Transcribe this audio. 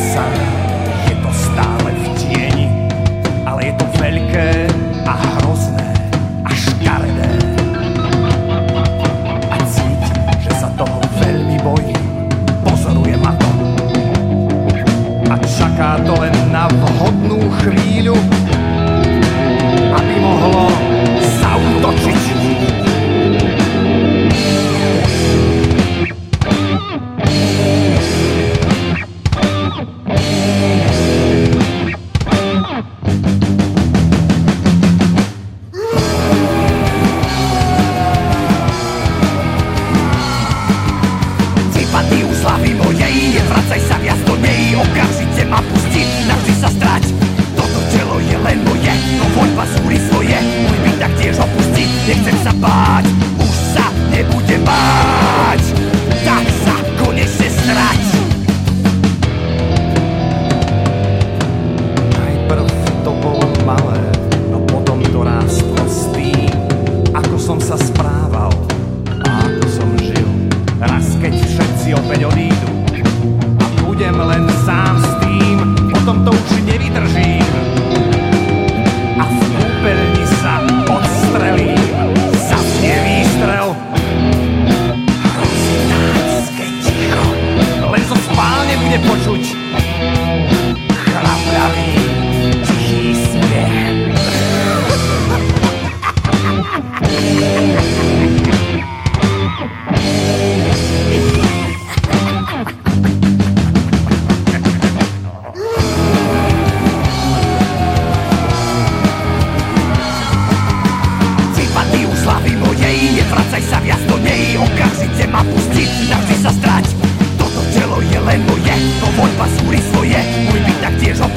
sa, je to stále v tieni, ale je to veľké a hrozné a škaredé. A cítim, že sa toho veľmi bojím, pozoruje ma to. A čaká to len na vhodnú chvíľu, aby mohlo zaútočiť. Sympatiu slavy mojej, nevracaj sa viac do nej, okamžite ma pusti, navždy sa strať. Toto telo je len moje, no voľba zúri svoje, môj byt taktiež opustiť, nechcem sa báť, už sa nebudem báť, tak sa konečne strať. Najprv to bolo malé, no potom to rástlo s tým, ako som sa správal a ako som žil. Raz keď všetci opäť odídu a budem len sám s tým, potom to už nevydržím a v kúpeľni sa odstrelím. Zasnie výstrel, hrozinácké ticho, len zo spálne bude počuť chrapľavý tichý smiech. Sympatiu slavy mojej, nevracaj sa viac do nej, okamžite ma pustiť, navždy sa strať. Toto telo je len moje, no voľba zúri svoje, môj byt taktiež